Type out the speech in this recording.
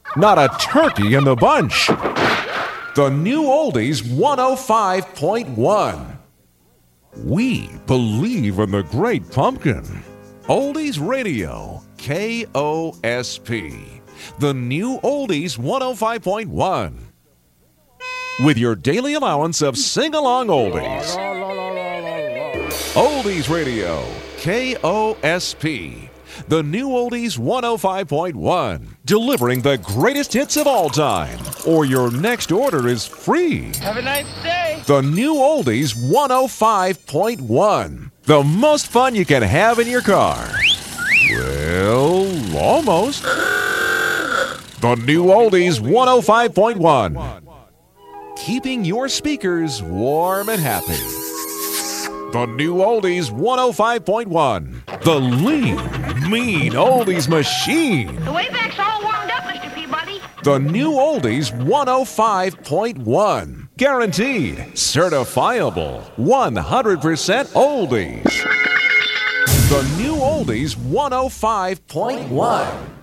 not a turkey in the bunch. The new Oldies 105.1. We believe in the great pumpkin. Oldies Radio, KOSP. The new Oldies 105.1. With your daily allowance of sing-along oldies. Oldies Radio, KOSP. The new Oldies 105.1. Delivering the greatest hits of all time. Or your next order is free. Have a nice day. The new Oldies 105.1. The most fun you can have in your car. Well, almost. The new Oldies 105.1. Keeping your speakers warm and happy. The new Oldies 105.1. The lean, mean Oldies machine. The Wayback's all warmed up, Mr. Peabody. The new Oldies 105.1. Guaranteed, certifiable, 100% oldies. The new Oldies 105.1.